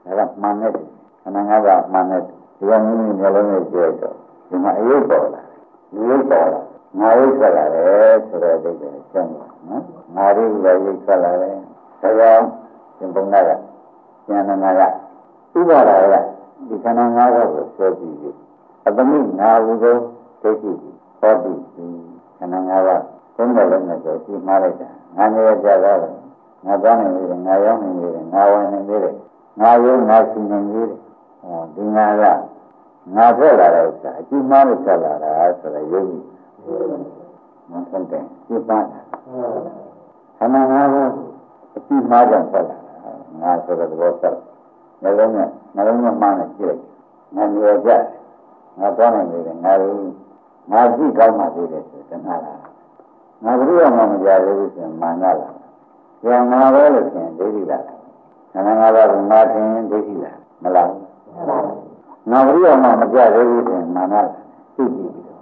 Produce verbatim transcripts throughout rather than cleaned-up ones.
ဒါကမှန်တဲ့ခန္ဓာငါးပါးမှန်တဲ့ဒီကမိမိမျိုးလုံးနဲ့ကြည့်တော့ဒီမှာအယုတ်ပေါ်လာဒီယုတ်ပေါ်လာငါယုတ်ဆက်လာတယ်ဆိုတော့ဒီကကျန်ပါနော်ငါတို့လည်းယုတ်ဆက်လာတယ်ဒါကြောင့်ဒီပုံနာကဉာဏ်နာကဥပါဒာကဒီခန္ဓာငါးပါးကိုဆွဲကြည့်ပြီးအတမိငါဟုသောဒိဋ္ဌိဟောတိခန္ဓာငါးပါးသုံးတယ်လည်းနဲ့ဆိုပြီးမှားလိုက်တာငါနေရကြတော့ငါသွားနေတယ်ငါရောက်နေတယ်ငါဝင်နေတယ်ငါရုံငါရှိနေတယ်ဟောဒီငါကငါထွက်လာတဲ့ဥစ္စာအကျဉ်းမှားလို့ဆက်လာတာဆိုတော့ယုံကြည်မဟုတ်တယ်ဒီပါခန္ဓာငါးပါးအကျဉ်းမှားကြောင့်ဆက်လာတာငါဆိုတဲ့သဘောဆက်နှလုံးနဲ့နှလုံးနဲ့မှန်းနေကြည့်ငါနေရကြငါသွားနေတယ်ငါရုံငါကြည့်ကောင်းမှသေးတယ်ဆိုတဏှာလားငါဘုရားမှမကြသေးဘူးဆိုရင်မာနလားကျန်ငါပဲလို့ဆိုရင်ဒိဋ္ဌိလားခန္ဓာငါးပါးကိုငါထင်ဒိဋ္ဌိလားမလားငါဘုရားမှမကြသေးဘူးဆိုရင်မာနလားသိကြည့်ပြီးတော့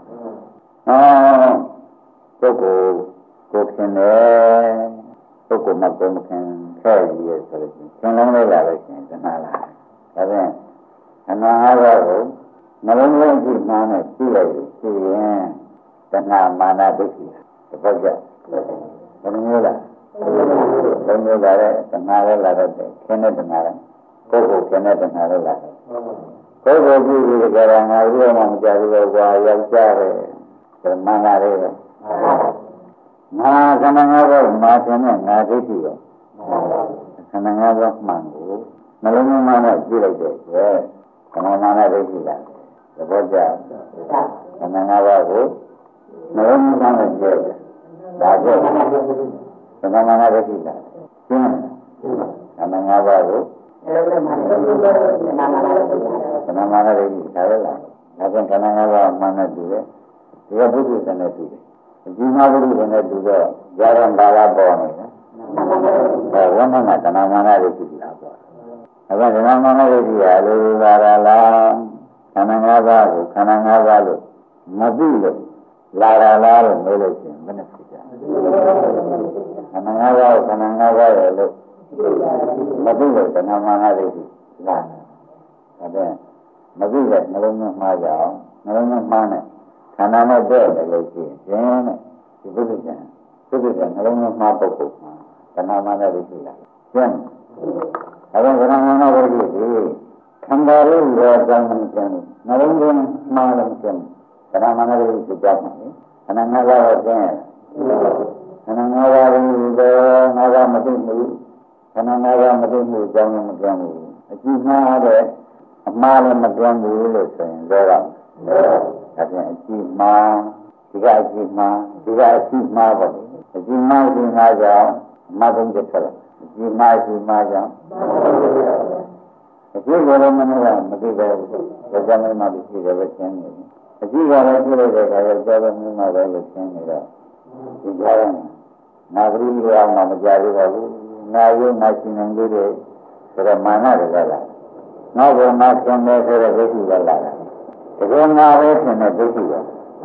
ဟောပုဂ္ဂိုလ်ကိုခင်တယ်ပုဂ္ဂိုလ်မကိုမခင်ခဲ့ရည်ဆိုလို့ရှင်သင်လုံးလေးလာလို့ရှင်တဏှာလားဒါဖြင့်ခန္ဓာငါးပါးကိုနှလုံးလုံးကြည့်မှန်းနဲ့ကြည့်လိုက်ပြီးရင်တဏှာမာနဒိဋ္ဌိတပတ်ကြဘယ်လိုမျိုးလဲဘယ်လိုမျိုးလဲတဏှာလည်းလာတော့တယ်ခင်းတဲ့တဏှာလည်းပုဂ္ဂိုလ်ခင်းတဲ့တဏှာလည်းလာတယ်ပုဂ္ဂိုလ်ကြည့်ပြီးကြတာငါဘုရားမှမကြဘူးလို့ကွာယောက်ျားတယ်ဒါမှန်လာတယ်ငါခန္ဓာငါးပါးမာသင်နဲ့ငါဒိဋ္ဌိရောခန္ဓာငါးပါးမှန်ကိုနှလုံးသွင်းမှနဲ့ကြည့်လိုက်တဲ့ကျဲခန္ဓာမာနဒိဋ္ဌိလားသဘောကျခန္ဓာငါးပါးကိုနှလုံးသွင်းမှနဲ့ကြည့်တယ်ဒါကြောင့်ခန္ဓာမာနဒိဋ္ဌိလားရှင်းခန္ဓာငါးပါးကိုခန္ဓာမာနဒိဋ္ဌိဒါလည်းလားဒါကြောင့်ခန္ဓာငါးပါးမှန်နဲ့တူတယ်ဒီကဘုဒ္ဓဆံနဲ့တူတယ်ဒီမှာဘုဒ္ဓဆံနဲ့တူတော့ကြာရံဘာသာပေါ်နေတယ်ဟောဝိနည်းကခန္ဓာမာနဒိဋ္ဌိလားပေါ့ဒါကြောင့်ခန္ဓာမာနဒိဋ္ဌိဟာလူပါရလားခန္ဓာငါးပါးကိုခန္ဓာငါးပါးလို့မသိလို့လာရလားလို့ပြောလို့ရှိရင်ဘယ်နဲ့ဖြစ်ကြခန္ဓာငါးပါးကိုခန္ဓာငါးပါးရဲ့လို့မသိလို့ခန္ဓာမာနဒိဋ္ဌိလာတယ်ဒါမသိတဲ့နှလုံးသွင်းမှားကြအောင်နှလုံးသွင်းမှားနဲ့ခန္ဓာနဲ့တည့်တယ်လို့ရှိရင်တဲ့ဒီပုဒ်ကံပုဒ်ကံနှလုံးသွင်းမှားပုဂ္ဂိုလ်မှာခန္ဓာမာနဒိဋ္ဌိလာကျန်ဒါကြောင့်ခန္ဓာမာနဒိဋ္ဌိဒီခန္ဓာရဲ့ရောကြောင့်မကျန်နှလုံးသွင်းမှားလို့ကျန်ခန္ဓာမာနဒိဋ္ဌိကိုကြားမှာလေခန္ဓာငါးပါးကိုကျန်ခန္ဓာငါးပါးကိုငါးပါးမသိဘူးခန္ဓာငါးပါးမသိမှုအကြောင်းလည်းမကျန်ဘူးအကြည့်မှားတဲ့အမှားလည်းမကျန်ဘူးလို့ဆိုရင်တော့ဒါပြန်အကြည့်မှားဒီကအကြည့်မှားဒီကအကြည့်မှားပေါ့အကြည့်မှားဒီမှာကြောင့်အမှားဆုံးဖြစ်တယ်အကြည့်မှားဒီမှာကြောင့်အကြည့်ကိုလည်းမနှောမသိပဲဒါကြောင့်လည်းမသိတယ်ပဲရှင်းနေတယ်အကြည့်ကလည်းပြည့်တဲ့အခါကျတော့ဘယ်လိုမှပဲလို့ရှင်းနေတော့ဒီကြားရင်နာဂရိရောမှမကြသေးပါဘူးနာယုနာရှင်နေလို့ဆိုတော့မာနတွေကလာနောက်တော့နာရှင်နေဆိုတဲ့ဒိဋ္ဌိကလာတာတကယ်ငါပဲရှင်တဲ့ဒိဋ္ဌိကဒါ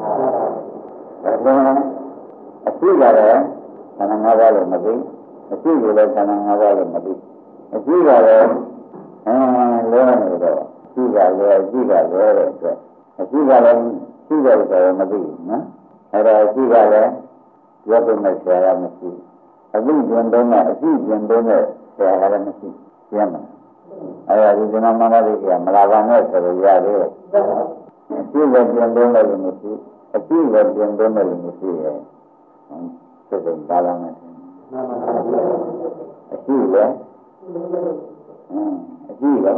ဆိုအရှိကလည်းခန္ဓာငါးပါးလို့မသိအရှိကလည်းခန္ဓာငါးပါးလို့မသိအရှိကလည်းအဲလဲနေတော့ရှိကလည်းရှိကလည်းတဲ့အတွက်အရှိကလည်းရှိတယ်ဆိုတော့မသိဘူးနော်အဲဒါအရှိကလည်းရုပ်ပုံနဲ့ဆရာကမရှိအသိဉာဏ်တုံးနဲ့အသိဉာဏ်တုံးနဲ့ဆရာကလည်းမရှိကျမ်းမှာအဲဒါဒီဇနာမနာလေးကမလာပါနဲ့ဆိုလို့ရသေးတယ်အသိဉာဏ်ဉာဏ်တုံးလည်းမရှိအသိဉာဏ်ဉာဏ်တုံးလည်းမရှိရဲ့စိတ်ကဘာလာမယ်အသိလည်းအသိလည်းဉာဏ်တုံး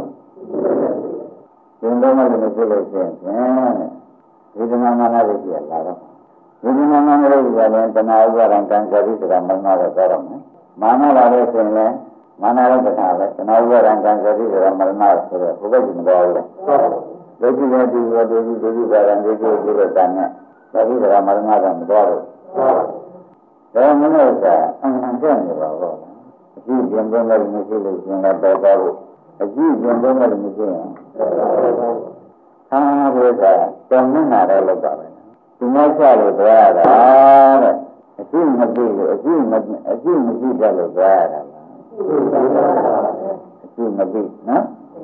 လည်းမရှိလို့ရှိရင်ဒီဇနာမနာလေးကလာတော့ဒီမှာမှမလို့ကြတယ်တဏှာဥပါဒံကံကြတိဆိုတာမနာတော့တော့မယ်မာနလာလို့ဆိုရင်လည်းမာနလည်းတဏှာပဲတဏှာဥပါဒံကံကြတိဆိုတာမနာဆိုတော့ဘုရားကြီးမတော်ဘူးလေဒိဋ္ဌိနဲ့ဒီဝတ္တိဒိဋ္ဌိပါဒံဒိဋ္ဌိဒီလိုတန်နဲ့ကြတိဆိုတာမနာတော့မတော်ဘူးဒါမှမဟုတ်ကအမှန်တည်းနေပါတော့အကြည့်ပြန်ပြန်လည်းမရှိလို့ရှင်လည်းတော်တော်ဘူးအကြည့်ပြန်ပြန်လည်းမရှိရင်သာဘုရားတန်မြတ်တယ်လို့ပါပဲဒီမှာဆက်လို့ပြောရတာတဲ့အကျင့်မသိလို့အကျင့်မအကျင့်မရှိကြလို့ပြောရတာလားအကျင့်မသိနော်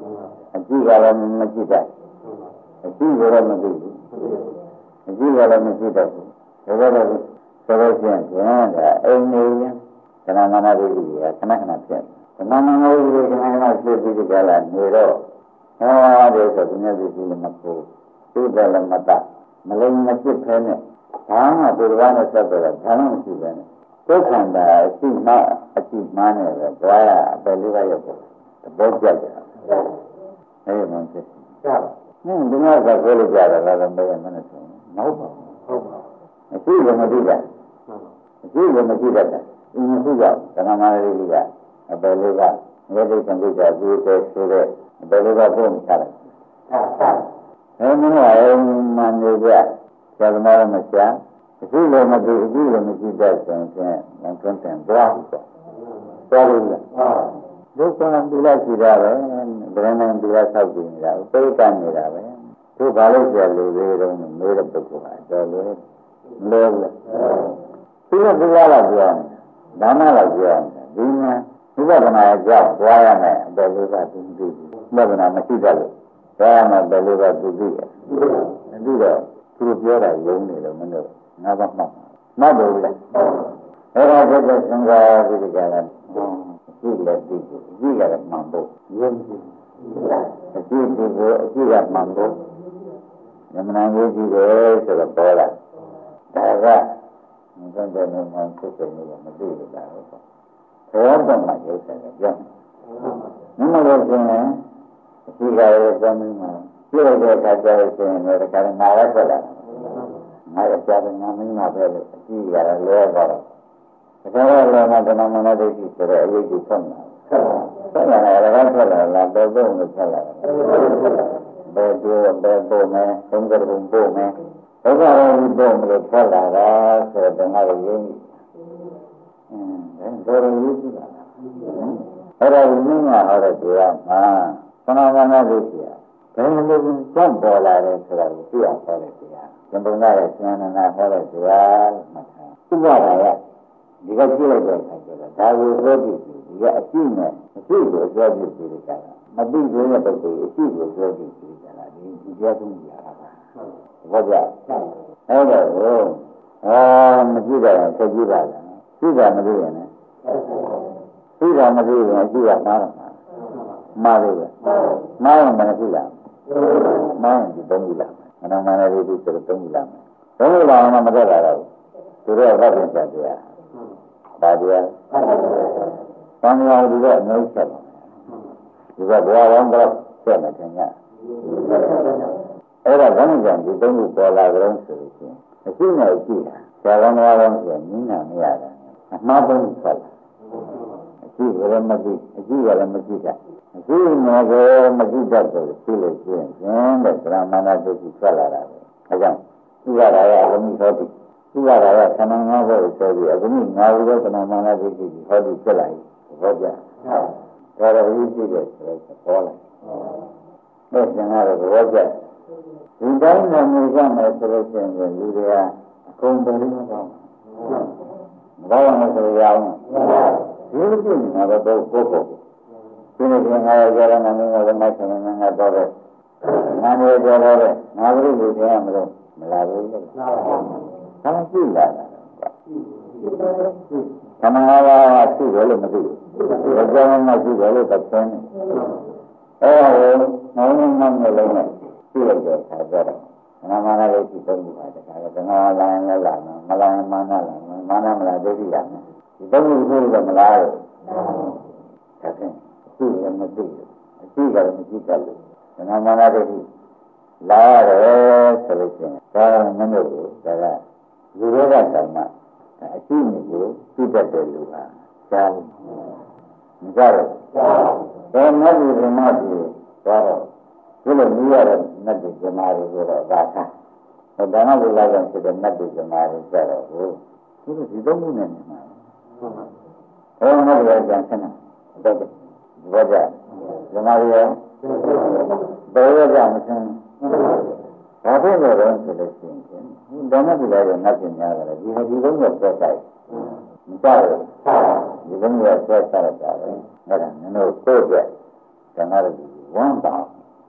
ကြည့်ကြလည်းမကြည့်တတ်အကြည့်ကြလည်းမကြည့်ဘူးအကြည့်ကြလည်းမကြည့်တတ်ဘူးဒါကြတော့ဆိုလို့ရှိရင်ဒါအိမ်နေရင်ခဏခဏလေးကြီးကခဏခဏဖြစ်ခဏခဏလေးကြီးခဏခဏဖြစ်ပြီးကြလာနေတော့ဟောတယ်ဆိုဒီနေ့ဒီလိုမကိုသိတယ်လည်းမတတ်မလုံးမဖြစ်ခဲနဲ့ဘာမှဒီလိုနဲ့ဆက်တယ်ဘာမှမရှိပဲနဲ့ဒုက္ခန္တာအရှိမအရှိမှန်းနဲ့ပဲတွားရအပယ်လေးပါးရောက်တယ်သဘောကျတယ်အဲ့ဒီမှဖြစ်တယ်ဟင်းဒီမှာကပြောလို့ကြတယ်လားမင်းမနဲ့ဆိုမဟုတ်ပါဘူးဟုတ်ပါအရှိလည်းမသိတာအရှိလည်းမသိတတ်တာဒီမရှိကြောင့်ဓမ္မမာရီကအပယ်လေးပါးမြေတိကံတိကဒီတဲ့ဆိုတဲ့အပယ်လေးပါးပုံချလိုက်အဲ့ဒီမှာအိမ်မှနေကြဆရာသမားမချာအခုလည်းမသိအခုလည်းမရှိတတ်ဆိုရင်လည်းတွန်းတင်သွားပြီသွားလို့လားဒုက္ခနဲ့ဒီလိုက်ရှိတာပဲဗရဏံဒီလိုက်ဆောက်ပြီးနေတာပိဋကနေတာပဲသူဘာလို့ကြလို့လေတော့မေးတဲ့ပုဂ္ဂိုလ်ဟာတော်လို့လဲလို့သူကဒီလားပြောဒါမှလည်းပြောဒီမှာဥပဒနာကြောင့်သွားရမယ်အပယ်လေးပါးသူသိဥပဒနာမရှိတတ်လို့သွားရမယ်အပယ်လေးပါးသူသိတယ်အဲဒီတော့သူပြောတာယုံနေလို့မလို့ငါဘာမှမတ်လို့လေအဲ့ဒါကတည်းကသံဃာဒီကလည်းဒီလက်ဒီဒီကလည်းမှန်ဖို့ယုံကြည်အကြည့်ဒီကိုအကြည့်ကမှန်ဖို့ညမနာရေးကြည့်တယ်ဆိုတော့ပေါ်လာဒါကငါတို့လည်းမှန်ဖြစ်တယ်လို့မသိဘူးလားဟုတ်ဘောတော့မှရုပ်တယ်ပြောမမလို့ဆိုရင်အကြည့်ကလည်းသမီးမှာပြည့်တဲ့အခါကျရင်ဆိုရင်လည်းဒါကလည်းငါလည်းဆက်လာငါရကြတယ်ငါမင်းမပဲလို့အကြည့်ရတယ်လဲတော့ဒါကြတော့လည်းမတဏမနဒိဋ္ဌိဆိုတဲ့အရေးကြီးဆုံးတာဆက်လာတယ်လည်းဆက်လာလားဘယ်ပုံလို့ဆက်လာတယ်ဘယ်ကျိုးဘယ်ပုံနဲ့သုံးကြုံပုံနဲ့ဒုက္ခရောဒီပုံလို့ဆက်လာတာဆိုတော့ငါတို့ရင်းအင်းဒါတော့ရေးကြည့်တာအဲ့ဒါကိုမြင်ရဟောတဲ့တရားမှာသနာမနာဒိဋ္ဌိဘယ်လိုလဲကြောင့်ပေါ်လာတယ်ဆိုတာကိုသိအောင်ဟောတဲ့တရားသံဃာရဲ့ဉာဏ်နာဟောတဲ့တရားလို့မှတ်ထားဥပဒါရဒီကကြည့်လိုက်တဲ့အခါကျတော့ဒါကိုပြောပြပြီးဒီကအရှိနဲ့အရှိကိုပြောပြပြီးကြတာမသိသေးတဲ့ပုဂ္ဂိုလ်အရှိကိုပြောပြပြီးကြတာဒီဒီပြောဆုံးကြတာပါဟုတ်ကြအဲ့တော့အာမကြည့်တော့ဆက်ကြည့်ပါလားကြည့်တာမသိရင်လည်းကြည့်တာမသိရင်အရှိကမှားတော့မှာမှားလို့ပဲမှားရင်မကြည့်လားမှားရင်ဒီသုံးကြည့်လားမနမနလေးဒီဆိုတော့သုံးကြည့်လားသုံးကြည့်လားမှမတတ်တာတော့သူတို့ကပြင်ကြတယ်ဒါတရားသံဃာတွေကအများကြီးဆက်တယ်ဒီကဘဝပေါင်းတော့ဆက်နေတယ်ညအဲ့ဒါဘယ်နည်းကြောင့်ဒီသုံးခုပေါ်လာကြလို့ဆိုလို့ရှိရင်အရှိနဲ့အရှိတာဆရာတော်များပေါင်းဆိုနင်းနာမရတာအမှားဆုံးဆက်လာအရှိကလည်းမသိအရှိကလည်းမသိတာအရှိနဲ့ကမသိတတ်တယ်ရှိလို့ရှိရင်ကျင်းတဲ့ဗြဟ္မဏဒုက္ခဆက်လာတာပဲအဲကြောင့်ဥပါဒါရအလုံးစုံသိဥပါဒါရခန္ဓာငါးပါးကိုဆိုပြီးအခုငါးဝိသနာမနာဒိဋ္ဌိကိုဟောပြီးဖြစ်လာပြီဘောကြဒါတော့ဒီကြည့်တယ်ဆိုတော့ပေါ်လာတဲ့ကျန်တော့ဘောကြဒီတိုင်းနဲ့နေကြမယ်ဆိုလို့ရှိရင်လူတွေကအကုန်တည်းမကောင်းဘူးမကောင်းဘူးဆိုရအောင်ဒီလိုကြည့်နေတာတော့ကိုယ့်ကိုယ်ဒီနေ့ကငါရကြရမယ်ငါလည်းမိုက်တယ်ငါတော့တယ်ငါလည်းကြောတော့တယ်ငါဘယ်လိုပြောရမလို့မလာဘူးလို့သာရှိလာတာသမဏဘာဝရှိတယ်လို့မသိဘူးဒါကြောင့်မရှိတယ်လို့သက်သေနေအဲဒါကိုနောင်နောင်နဲ့လုံးနဲ့ရှိလိုက်တဲ့အခါကျတော့မနာမနာလေးရှိသုံးပါတခါတော့ငါလာရင်လည်းလာမယ်မလာရင်မနာလာမယ်မနာမလာဒိဋ္ဌိလာမယ်ဒီသုံးခုဆိုတော့မလားလို့ဒါဖြင့်ရှိတယ်မသိဘူးအရှိကလည်းမရှိတတ်လို့မနာမနာဒိဋ္ဌိလာရတယ်ဆိုလို့ရှိရင်ဒါမင်းတို့ကဒါကလူတွေကတောင်မှအရှိနေကိုသိတတ်တယ်လို့ဟာရှားမကြတော့ဒါမှမဟုတ်ဒီမှာဒီတော့ဒီလိုမြည်ရတဲ့နတ်တွေဇမားတွေဆိုတော့ဒါကဒါနဝိလာကဖြစ်တဲ့နတ်တွေဇမားတွေကြတော့ဟိုသူတို့ဒီသုံးခုနဲ့နေမှာဟုတ်ပါဘူးအဲ့ဒါကကြံစမ်းတယ်ဘောကြဇမားတွေရောဘယ်ရကြမစမ်းဘာဖြစ်လို့လဲဆိုလို့ရှိရင်ဒါနဝိလာကနတ်ပြင်များတယ်ဒီဒီလုံးကိုဆက်တိုက်မကြောက်ဘူးဒီလုံးကိုဆက်တိုက်တာပဲအဲ့ဒါမင်းတို့ကိုယ့်အတွက်ဇမားတွေဝမ်းတောင်း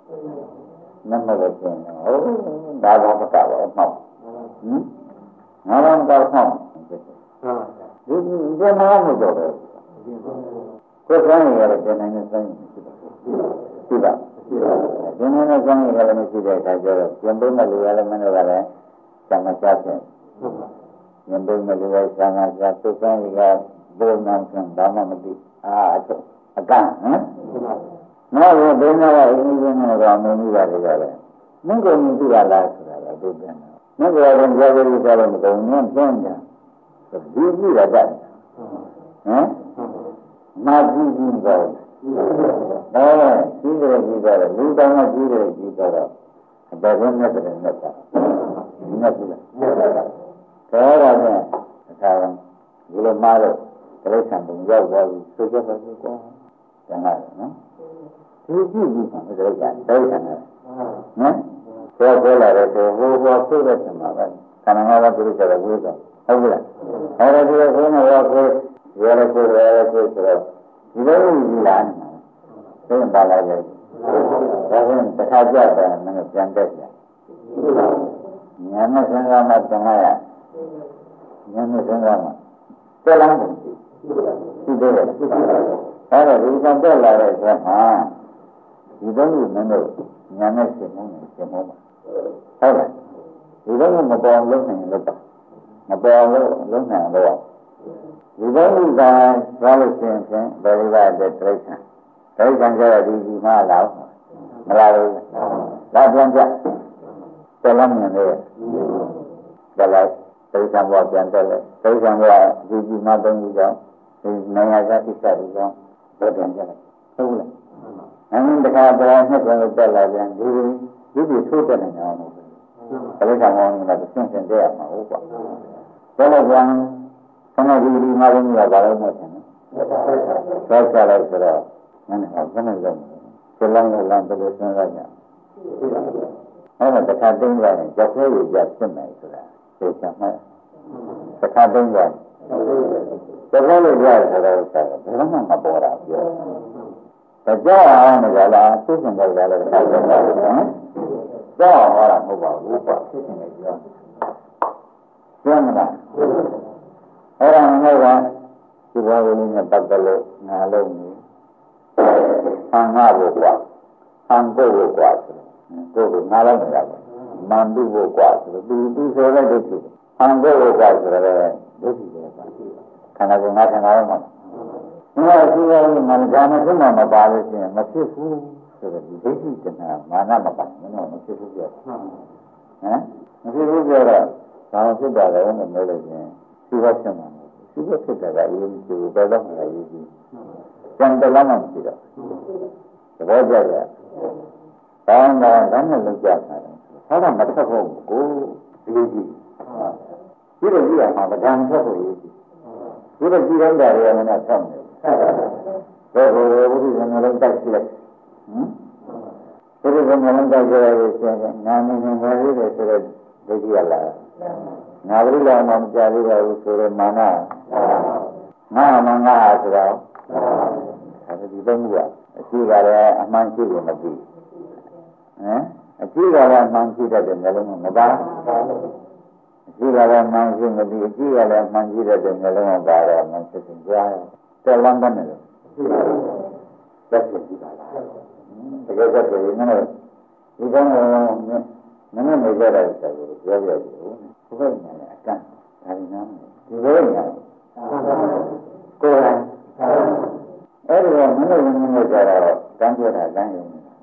နမလို့ရှင်ဟုတ်ဒါတော့မကတော့မှောက်ဟင်ငါတော့တော့မှောက်ဒီဒီမှာမတော့ဘူးကိုယ်ဆိုင်ရတဲ့နိုင်နဲ့ဆိုင်ရှိတာရှိပါဒီနေ့နဲ့ဆိုင်ရလည်းမရှိတဲ့အခါကျတော့ပြန်ပေးမဲ့လူရလည်းမင်းတို့ကလည်းသံဃာချခြင်းပြန်ပေးမဲ့လူရသံဃာချသူဆိုင်ရကဘုံနာဆံဘာမှမသိအာအထုတ်အကန့်ဟမ်နောက်ဘုဒ္ဓနာကအင်းကြီးကတော့မင်းကြီးပါတယ်ကြတယ်မင်းကိုမြင်ကြည့်ရလားဆိုတာကသူပြန်တယ်မင်းကတော့ပြောကြလို့ဆိုတော့မကုန်ဘူးပြင်းတယ်ဒီကြည့်ရတတ်ဟမ်မာကြည့်ကြည့်တော့အဲကြီးတယ်ကြီးတယ်လူတောင်ကကြီးတယ်ကြီးတော့အပေကနဲ့တည်းနဲ့တာနတ်ကြီးလားဒါတော့လည်းအခါဒီလိုမှားတော့တိရစ္ဆာန်ပုံရောက်သွားပြီဆိုကြပါစို့ကောကျန်တယ်နော်ဒီကြည့်ကြည့်ပါတိရစ္ဆာန်တိရစ္ဆာန်နော်ပြောပြောလာတဲ့ဆိုဟိုဟောဆိုတဲ့ချိန်မှာပဲခန္ဓာငါးပါးပြည့်စုံတဲ့ဝိသုဟုတ်ကဲ့အဲ့ဒါဒီလိုဆိုနေတော့ကိုရရကိုရရကိုဆိုတော့ဒီလိုကြီးလာနေမှာသိရင်ပါလာရဲ့ဒါဆိုရင်တစ်ခါကြတယ်မင်းပြန်တက်ကြညာနဲ့စဉ်းစားမှတမရညာနဲ့စဉ်းစားမှတက်လာတယ်ရှိတယ်အဲ့တော့ဒီကတက်လာတဲ့ဆက်မှာဒီလိုမျိုးမင်းတို့ညာနဲ့ရှင်းနေရှင်းမို့ပါဟုတ်လားဒီလိုမျိုးမပေါ်လုံးနိုင်လို့ပါမပေါ်လို့လုံးနိုင်တော့ဒီလိုမျိုးကသွားလို့ရှင်းရှင်းဘယ်လိုလဲတဲ့တိရစ္ဆာန်တိရစ္ဆာန်ကျတော့ဒီဒီမှာလာမလာဘူးလာပြန်ကြတယ်လားမြင်လေတယ်လားတိရစ္ဆာန်ဘဝပြန်တယ်လေတိရစ္ဆာန်ဘဝဒီဒီမှာတုံးပြီးတော့ဒီနိုင်ငံသားကိစ္စတွေတော့ဘယ်ပြန်ကြလဲဟုတ်လားအဲဒီတခါတော့နှစ်ပြန်တက်လာပြန်ဒီဒီဒီထိုးတက်နေအောင်လို့တိရစ္ဆာန်ဘောင်းကလည်းရှင်းရှင်းတဲ့ရမှာဟုတ်ပါတော့လည်းပြန်ခဏဒီဒီမှာလည်းမရပါဘူးမဟုတ်ဘူးဆက်ဆက်လိုက်ဆိုတော့နည်းနည်းဟောခဏလုံးစလန်းလန်းဘယ်လိုစဉ်းစားကြအဲ့ဒါတခါသိမ်းသွားရင်ကြောက်ခဲရကြဖြစ်မယ်ဆိုတာသိချင်မှာတခါသိမ်းသွားကြောက်ခဲလို့ရတယ်ဆိုတော့ဘယ်မှမပေါ်တာပြောဒါကြောက်အောင်လည်းလားသိစင်တယ်လည်းတခါသိမ်းသွားတယ်နော်ကြောက်အောင်ဟောတာမဟုတ်ပါဘူးကွာသိစင်တယ်ပြောပြောမလားအဲ့ဒါမျိုးကဒီဘောလေးနဲ့ပတ်သက်လို့ငါလုံးနေဆံငါဖို့ကွာဆံဖို့ဖို့ကွာဆိုတော့ကိုယ်ကငါလုံးနေတာပဲမန်တုဖို့ကွာဆိုတော့သူသူဆိုတဲ့ဒုက္ခဆံဖို့ဖို့ကွာဆိုတော့ဒုက္ခတွေပါခန္ဓာကိုယ်ငါခန္ဓာရောမှာငါရှိရရင်မကြာမဖြစ်မှမပါလို့ရှိရင်မဖြစ်ဘူးဆိုတော့ဒီဒိဋ္ဌိတဏှာမာနမပါဘူးနော်မဖြစ်ဘူးပြောဟမ်မဖြစ်ဘူးပြောတော့ဘာဖြစ်တာလဲလို့ပြောလို့ချင်းရှိဖို့ဖြစ်မှာရှိဖို့ဖြစ်တာကအရေးကြီးတယ်ဘယ်တော့မှအရေးကြီးကျန်တယ်လားမရှိတော့သဘောကျကြတောင်းတာကလည်းလုံးကြတာဟောတာမထွက်ဖို့ကိုအရေးကြီးပြီးတော့ကြည့်ရမှာဗဒံထွက်ဖို့အရေးကြီးပြီးတော့ကြည့်တိုင်းတာတွေကလည်းဆက်နေတယ်ဘယ်လိုဘုရားရှင်လည်းတိုက်ကြည့်လိုက်ဟမ်ဘုရားရှင်လည်းတိုက်ကြရလို့ဆိုရင်နာမည်နဲ့ဘာလို့လဲဆိုတော့ဒုက္ခရလာငါဘုရားမှမကြသေးပါဘူးဆိုတော့မာနငါမှငါဆိုတော့အဲဒီသုံးခုကအရှိကလည်းအမှန်ရှိကိုမသိဟမ်အရှိကလည်းအမှန်ရှိတတ်တဲ့မျိုးလုံးမပါအရှိကလည်းအမှန်ရှိမသိအရှိကလည်းအမှန်ရှိတတ်တဲ့မျိုးလုံးမပါတော့မဖြစ်ဘူးကြားတယ်လမ်းကနေလို့သက်ဖြစ်ကြည့်ပါလားတကယ်သက်ဖြစ်ရင်လည်းဒီကောင်းကောင်းနည်းနည်းနေကြတဲ့ဆက်ကိုပြောပြကြည့်ဦးဘုရားညာနဲ့အကန့်ဒါရင်းနာဒီဘုရားညာကိုယ်အဲ့ဒီတော့မင်းတို့မင်းတို့ကြတော့တန်းပြတာတန်းရုံ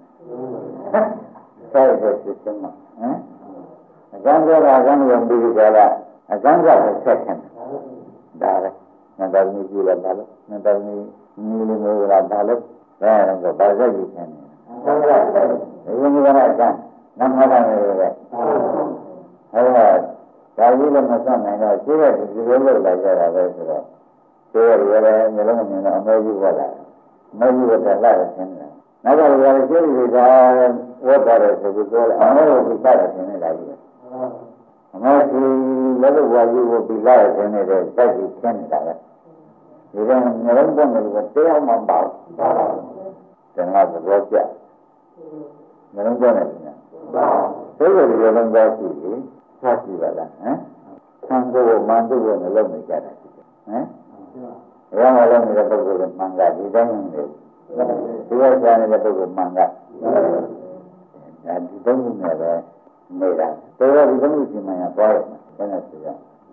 နဲ့ဆက်ရဖြစ်စမ်းမှာဟမ်အကန့်ပြတာကံရုံပြီးကြလားအကန့်ကလည်းဆက်ခံဒါပဲနတ်တော်ကြီးကြည့်လိုက်ပါလို့နတ်တော်ကြီးညီလေးမျိုးကဒါလို့ဒါတော့ဘာသက်ကြီးခံနေဟုတ်ကဲ့ဒီလိုမျိုးကအကန့်နတ်မတော်နေပဲဟုတ်ကဲ့ဒါကြီးလည်းမဆက်နိုင်တော့ရှိတဲ့ဒီလိုလုပ်လိုက်ကြတာပဲဆိုတော့ကျိုးရရမျိုးလုံးမြင်တော့အမေကြီးပေါ်လာအမေကြီးကလည်းလာတယ်ဆင်းတယ်နောက်ကလည်းကျိုးရတာဝတ်ပါတယ်ဆိုပြီးပြောတယ်အမေကိုပြီးပါတယ်ဆင်းနေတာကြီးအမေကြီးလည်းလို့ဝါကြီးကိုပြီးလာတယ်ဆင်းနေတဲ့ဇက်ကြီးဆင်းနေတာပဲဒီတော့မျိုးလုံးပေါ်နေလို့တရားမှမပေါ့တယ်ငါသဘောကျငလုံးကြောနဲ့ညာသိတဲ့ဒီလုံးကြောရှိပြီဆက်ရှိပါလားဟမ်ဆံကိုမန်တုကိုလည်းလုံးနေကြတာရှိတယ်ဟမ်ဘယ်မှာလုံးနေတဲ့ပုဂ္ဂိုလ်ကမန်ကဒီတိုင်းနေတယ်ဒီဝဆရာနေတဲ့ပုဂ္ဂိုလ်မန်ကအဲဒီသုံးခုနဲ့ပဲနေတာတော်တော်ဒီသုံးခုရှင်မှန်ရသွားရမှာဘယ်နဲ့ဆိုရ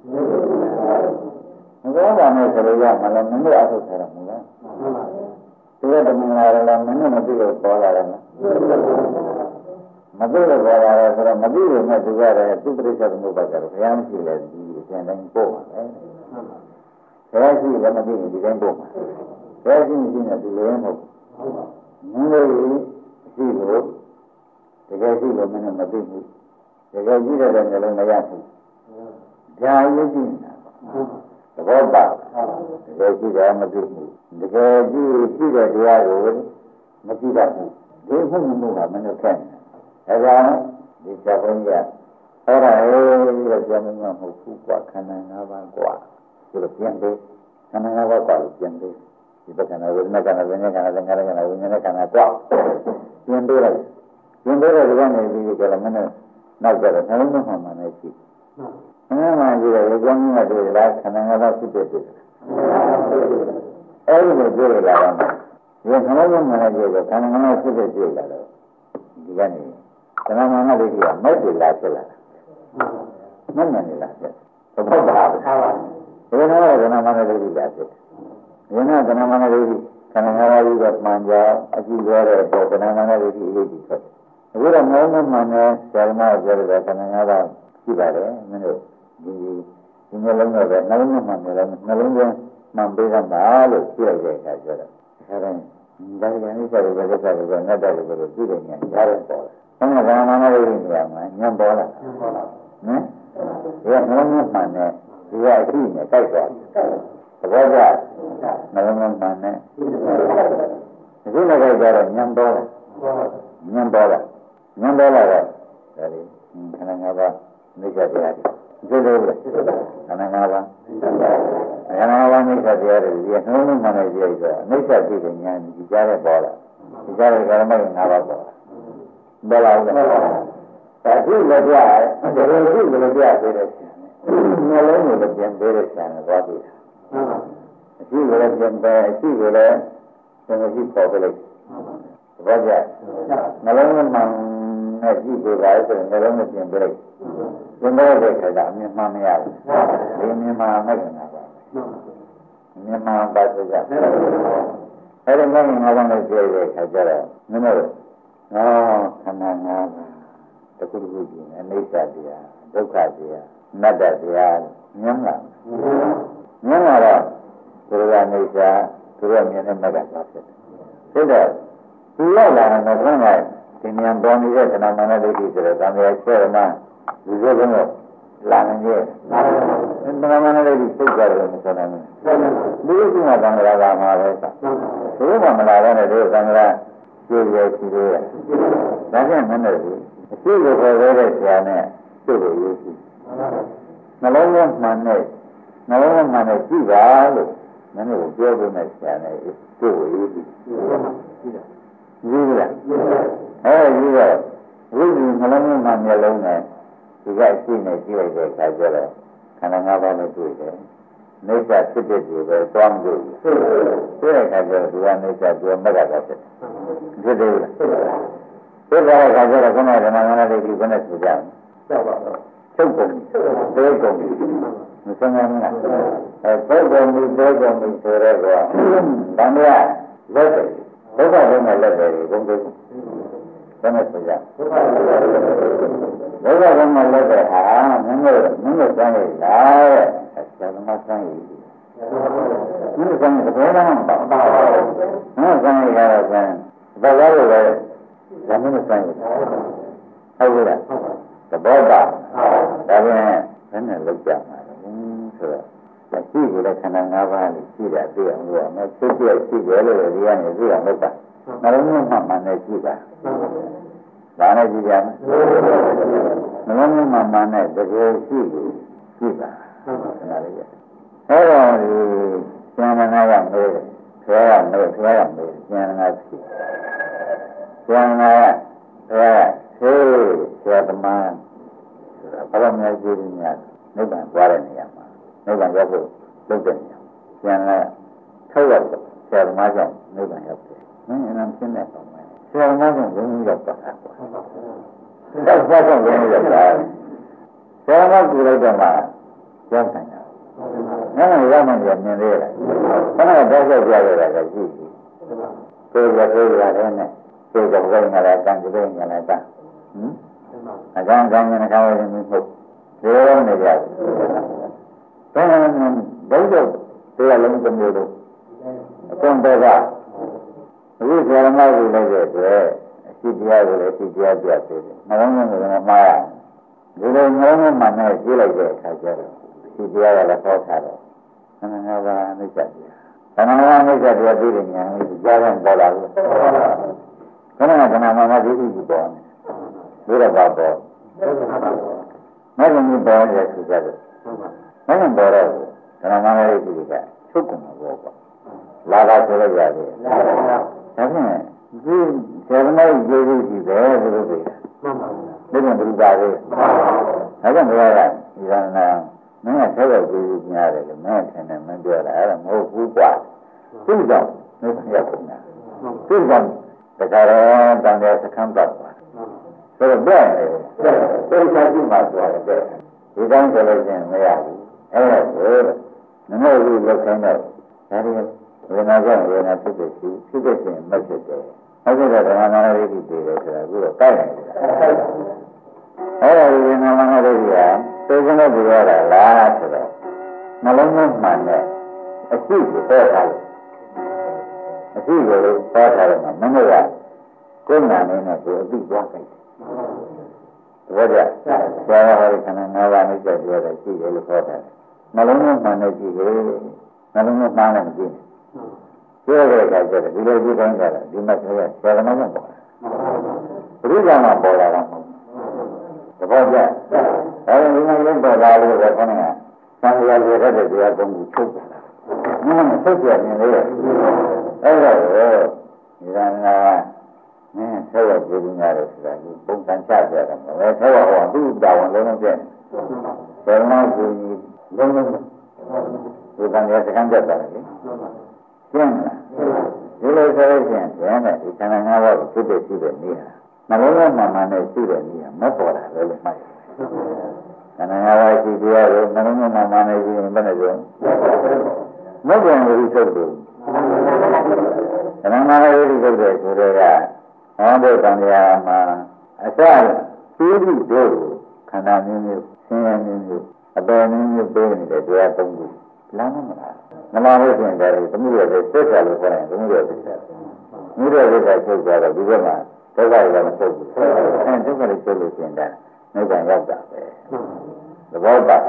မကောင်းတာနဲ့ဆိုရမလားမင်းတို့အထုတ်ထားတာမလားဒီကတမန်လာတယ်မင်းတို့မသိလို့ပေါ်လာတယ်မသိလို့ပေါ်လာတယ်ဆိုတော့မသိလို့နဲ့သူရတယ်သူပရိစ္ဆေသမုပ္ပါဒ်ကဘုရားမရှိလေဒီအရှင်တိုင်းပို့ပါလေဘုရားရှိလည်းမသိရင်ဒီတိုင်းပို့ပါဘုရားရှိမရှိနဲ့ဒီလိုမဟုတ်ဘူးမင်းတို့ရှိလို့တကယ်ရှိလို့မင်းတို့မသိဘူးတကယ်ကြည့်တဲ့လည်းလည်းမရဘူးဒါရည်ကြည့်နေတာသဘောပါတကယ်ရှိတယ်မသိဘူးတကယ်ကြည့်ရှိတဲ့တရားကိုမကြည့်တတ်ဘူးဒီမှုမှုကမင်းတို့ခက်နေတယ်အဲဒါဒီချက်ဘုန်းကြီးကအဲ့ဒါလေးတော့ကြမ်းမှမဟုတ်ဘူးကွာခန္ဓာ၅ပါးကွာဆိုတော့ပြန်ပြီးခန္ဓာ၅ပါးကွာလို့ပြန်ပြီးဒီပက္ခဏဝိညာဉ်ခန္ဓာဝိညာဉ်ခန္ဓာသင်္ခါရခန္ဓာဝိညာဉ်ခန္ဓာကွာပြန်ပြီးလိုက်ပြန်ပြီးတော့ဒီကနေပြီးကြတော့မင်းတို့နောက်ကြတော့နှလုံးသွင်းမှမှလည်းရှိခန္ဓာမှကြည့်တော့ကြောင်းကြီးနဲ့တွေ့လားခန္ဓာ၅ပါးဖြစ်တဲ့တွေ့အဲ့ဒီလိုတွေ့လာတော့ဒီခန္ဓာမှမှလည်းကြည့်တော့ခန္ဓာ၅ပါးဖြစ်တဲ့တွေ့လာတော့ဒီကနေခန္ဓာမှလည်းကြည့်ရမိုက်တယ်လားဖြစ်လာမမှန်နေလားဖြစ်သဘောပါဘူးဘယ်တော့ကနာမနာလေးကြီးလာဖြစ်ဘယ်တော့ကနာမနာလေးကြီးခန္ဓာငါးပါးကြီးကမှန်ကြအကြည့်ရတဲ့ပေါ်ကနာမနာလေးကြီးအရေးကြီးဖြစ်အခုတော့မောင်းမှန်တယ်ဆရာမပြောတဲ့ခန္ဓာငါးပါးရှိပါတယ်မင်းတို့ဒီဒီမျိုးလုံးတော့ပဲနှလုံးမှန်တယ်လည်းနှလုံးသွင်းမှန်ပေးရမှာလို့ပြည့်တဲ့အခါကျတော့အဲဒါဒါကလည်းဆက်ပြီးပဲဆက်ပြီးပဲငတ်တယ်လို့ပြောကြည့်တယ်ညာကြားတယ်ပေါ်တယ်။အဲ့ဒါကနာမနာလေးကြီးနေရာမှာညံပေါ်လာ။ဟမ်။ဒီကနှလုံးမှန်တယ်ဒီကအရှိနဲ့တိုက်သွားတယ်။သဘောကျနှလုံးမှန်တယ်။ဒီလိုလည်းကြတော့ညံပေါ်လာ။ညံပေါ်လာ။ညံပေါ်လာတော့ဒါလေးခန္ဓာ၅ပါးမိစ္ဆာတရားတွေဒီလိုပဲခန္ဓာ၅ပါးခန္ဓာ၅ပါးမိစ္ဆာတရားတွေဒီနှလုံးမှန်တယ်ကြည့်တော့မိစ္ဆာကြည့်တဲ့ဉာဏ်ဒီကြားတဲ့ပေါ်လာဒီကြားတဲ့ကာမဂုဏ်၅ပါးပေါ်လာဘယ်လောက်လဲဒါကြည့်လို့ကြားတယ်ဒါကြည့်လို့ကြားသေးတယ်နှလုံးကိုလည်းပြန်ပေးတဲ့ဆံသွားပြီအရှိကိုလည်းပြန်ပေးအရှိကိုလည်းပြန်ကြည့်ပေါ်ပြလိုက်ဘာကြနှလုံးမှန်နဲ့ကြည့်ပေးပါဆိုရင်နှလုံးနဲ့ပြန်ပေးလိုက်ပြန်ပေးတဲ့ခါကျအမြင်မှမရဘူးဒီမြင်မှမကနာပါမြင်မှပါဆိုကြအဲ့ဒီမဲ့ငါးပါးနဲ့ကြည့်တဲ့ခါကျတော့နည်းနည်းတော့ခန္ဓာ၅ပါးတခုတခုကြည့်နေအိဋ္ဌတရားဒုက္ခတရားနတ္တတရားညံ့လာညံ့လာတော့သူကအိဋ္ဌသူကမြင်တဲ့မကသွားဖြစ်တယ်ဒါတော့ဒီလောက်လာတော့ဘုရားဒီဉာဏ်ပေါ်နေတဲ့ခန္ဓာမနဒိဋ္ဌိဆိုတဲ့သံဃာဆွဲမှဒီလိုကတော့လာနေရဲ့ခန္ဓာမနဒိဋ္ဌိစိတ်ကြတယ်မဆိုနိုင်ဘူးဒီလိုကသံဃာကမှာပဲဆိုဘုရားမလာတဲ့ဒီသံဃာကြည့်ရရှိသေးတယ်ဒါကြောင့်မနဲ့ဘူးအရှိကိုခေါ်ရတဲ့ဆရာနဲ့သူ့ကိုရေးရှိနှလုံးသွင်းမှန်နဲ့နှလုံးသွင်းမှန်နဲ့ကြည့်ပါလို့မင်းတို့ပြောပေးတဲ့ဆရာနဲ့သူ့ကိုရေးရှိရေးလားအဲဒီတော့ဝိဇ္ဇာနှလုံးသွင်းမှမျက်လုံးနဲ့ဒီကအရှိနဲ့ကြည့်လိုက်တဲ့အခါကျတော့ခန္ဓာ၅ပါးနဲ့တွေ့တယ်နေစာဖြစ်တဲ့ဒီပဲတွားမလို့ဆိုတဲ့အခါကျတော့ဒီကနေစာပြောမက်ကတာဖြစ်ဖြစ်တယ်လားဖြစ်တဲ့အခါကျတော့ခဏဓမ္မငါးနာတိဘယ်နဲ့ဆိုကြလဲဟုတ်ပါတော့ချုပ်ကုန်သေကုန်မစမ်းနိုင်ဘူးအဲသေကုန်ပြီသေကုန်ပြီဆိုတော့ကတန်မြတ်လက်တယ်ဒုက္ခလုံးနဲ့လက်တယ်ဘုံဘုံဘယ်နဲ့ဆိုကြဒုက္ခလုံးနဲ့လက်တယ်ဟာမင်းတို့မင်းတို့စမ်းရလားတဲ့ဆရာမဆန်းကြီးဒီကနေ့ဘယ်တော့မှမပါဘူး။ငါဆန်းကြီးကတော့ဆန်းဘာသာလို့လဲဇမင်းဆန်းကြီးဟုတ်ကဲ့သဘောပါဒါပြန်ဘယ်နဲ့လောက်ကြမှာလဲဆိုတော့ရှိကြတဲ့ခန္ဓာ၅ပါးလေးရှိတာသိအောင်လို့မယ်သိပြရှိတယ်လို့ဒီကနေသိအောင်လုပ်တာနှလုံးသွင်းမှမှန်နဲ့ရှိတာဒါနဲ့ကြည့်ကြမယ်နှလုံးသွင်းမှမှန်နဲ့တကယ်ရှိကိုရှိတာနားလေးရအဲ့တော့ဒီဉာဏ်နာကမေးတယ်ဆရာကမေးဆရာကမေးဉာဏ်နာရှိဉာဏ်နာကဆရာကရာသမားဆိုတာဘာလို့များကြည့်နေရနိဗ္ဗာန်သွားတဲ့နေရာမှာနိဗ္ဗာန်ရောက်ဖို့လုပ်တဲ့နေရာပြန်လာထောက်ရောက်ဆရာသမားကြောင့်နိဗ္ဗာန်ရောက်တယ်။မင်းအနံပြင်းတဲ့ကောင်ပဲဆရာသမားကြောင့်ဘုန်းကြီးရောက်တာပေါ့။ဒါဆက်ဆောင်ဘုန်းကြီးရောက်တာဆရာသမားကြည့်လိုက်တော့မှရောက်နိုင်တာ။နားမရမှန်းမြင်သေးလား။ခဏတော့ကြောက်ကြရတာလည်းရှိပြီ။ကိုယ်ကကိုယ်ရတယ်နဲ့ကိုယ်ကဘယ်ငါလဲတန်ကြည့်ငါလဲတန်ဟမ်အကြောင်းကောင်းတဲ့ကောင်းတဲ့မျိုးဟုတ်ဒီလိုနေကြတယ်ဘယ်လိုဘုရားတရားလုံးတစ်မျိုးလို့အကုန်တော့ကအခုဆရာမကြီးလည်းတဲ့အတွက်အရှိတရားကိုလည်းအရှိတရားပြသေးတယ်နှလုံးသွင်းကမှားရဒီလိုနှလုံးသွင်းမှနဲ့ကြည့်လိုက်တဲ့အခါကျတော့အရှိတရားကလည်းဟောထားတော့ခန္ဓာငါးပါးအိဋ္ဌတရားခန္ဓာငါးပါးအိဋ္ဌတရားပြီးတဲ့ဉာဏ်ကြီးကြားတဲ့ပေါ်လာလို့ခန္ဓာခန္ဓာမှာမသိဘူးပေါ်နေဒါတော့ပေါ်မဂ္ဂင်ကြီးပေါ်ရဲ့ဆိုကြတယ်မဂ္ဂင်ပေါ်တော့ခန္ဓာငါးပါးအိဋ္ဌကချုပ်ကုန်မှာပေါ့ပေါ့လာတာဆိုရရတယ်ဒါဖြင့်ဒီဇေမနဲ့ကျေးဇူးကြီးပဲဘုရားပြေမှန်ပါဘူးဒါကြောင့်ဘုရားပြေဒါကြောင့်ဘုရားကဒီကနာမင်းကဆက်ရောက်ကျေးဇူးများတယ်လို့မင်းထင်တယ်မင်းပြောတာအဲ့ဒါမဟုတ်ဘူးကွာသူ့ကြောင့်မင်းရောက်နေတာသူ့ကြောင့်တခါတော့တန်တဲ့စခန်းပတ်သွားဆိုတော့တဲ့သိချာကြည့်မှသွားတယ်ဒီတိုင်းဆိုလို့ချင်းမရဘူးအဲ့ဒါကိုနမေလူလောက်ခိုင်းတော့ဒါရီဝေဒနာကြောင့်ဝေဒနာဖြစ်တဲ့ရှိဖြစ်တဲ့ရှင်မဖြစ်တယ်အဲ့ဒါကဓမ္မနာရိတိတည်တယ်ဆိုတာအခုတော့တိုက်နေတယ်အဲ့ဒါဝေဒနာနာရိတိကသိစနဲ့ပြောရတာလားဆိုတော့နှလုံးသွင်းမှန်တဲ့အရှိကိုဟောထားလို့အရှိကိုဟောထားတယ်မှာမင်းတို့ကကိုယ်နာနေနဲ့ကိုအသိသွားကြတယ်ဘုရားဆရာဟောတဲ့ခန္ဓာငါးပါးနဲ့ကြပြောတယ်ရှိတယ်လို့ဟောတာနှလုံးသွင်းမှန်တဲ့ရှိတယ်နှလုံးသွင်းမှန်တဲ့ရှိတယ်ပြောတဲ့အခါကျတော့ဒီလိုကြည့်တိုင်းကြတာဒီမှာဆိုရဆရာသမားကပေါ်တာဘုရားကမှပေါ်လာတာမဟုတ်ဘူးတပည့်ကြအဲဒီမှာလည်းပေါ်လာလို့ပဲခေါင်းကသံဃာတွေတဲ့တရားသုံးခုချုပ်တာမင်းကထုတ်ပြနေလေအဲ့တော့ဒီကနာမင်းဆက်ရကြည့်နေရတယ်ဆိုတာဒီပုံစံချပြတာမဟုတ်ဆက်ရဟောသူ့တာဝန်လုံးလုံးပြည့်ဘယ်မှာကိုလုံးလုံးဒီကံရစကံတက်တာလေရှင်းလားဒီလိုဆိုလို့ရှိရင်ကျန်တဲ့ဒီခန္ဓာငါးပါးကိုဖြစ်တဲ့ရှိတဲ့နေရာနှလုံးသားမှန်မှန်နဲ့ရှိတဲ့နေရာမပေါ်တာလည်းမှတ်ရခန္ဓာငါးပါးရှိတရားကိုနှလုံးသားမှန်မှန်နဲ့ရှိရင်ဘယ်နဲ့ဆိုမဂ္ဂင်ဝိသုဒ္ဓခန္ဓာငါးပါးဝိသုဒ္ဓဆိုတဲ့ကဟောတဲ့တန်ត្រာမှာအစသိတိတို့ခန္ဓာမျိုးမျိုးဆင်းရဲမျိုးမျိုးအပယ်မျိုးမျိုးပေးနေတဲ့တရားသုံးခုလာမလားမလာလို့ရှိရင်ဒါတွေသမုဒ္ဒရာသစ္စာလို့ခေါ်ရင်သမုဒ္ဒရာသစ္စာသမုဒ္ဒရာသစ္စာချုပ်သွားတော့ဒီဘက်မှာဒုက္ခတွေကမချုပ်ဘူးအဲဒုက္ခတွေချုပ်လို့ရှိရင်ဒါနိဗ္ဗာန်ရောက်တာပဲသဘောပေါက်